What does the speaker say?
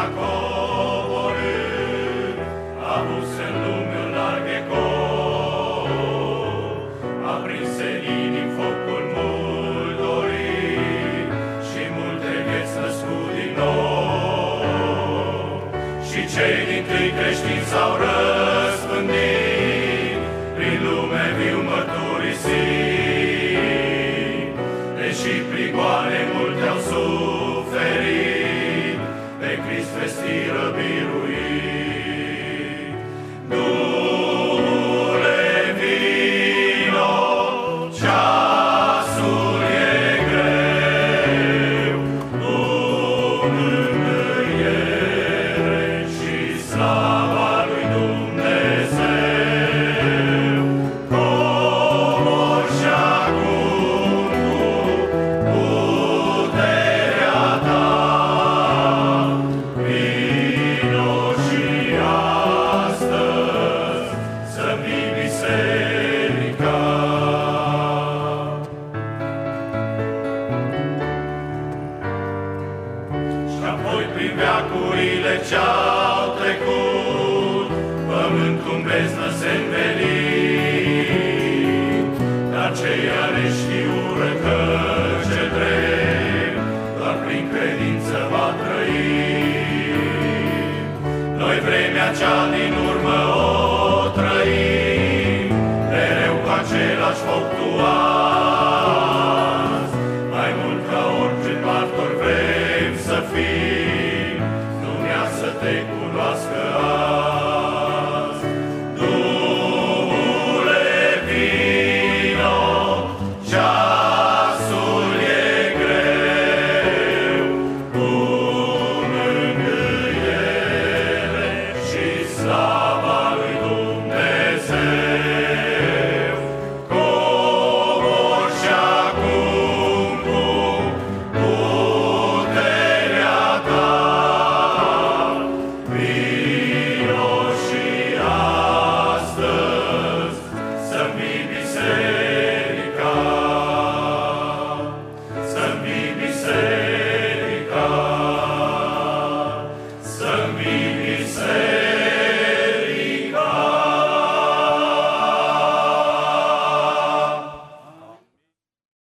s-a coborât, a pus în lume un larg ecou, aprinse în inim focul mult dorit și multe vieți născut din nou. Și cei dintâi creștini s-au răspândit, prin lume viu mărturisit, deși prigoane multe au suferit, pe Crist vestiră biruit. Duhule, vino, ceasul e greu, cu mângâiere și slava lui Dumnezeu. Cobor și acum cu puterea ta, vino și astăzi să fii biserica. Și apoi prin veacurile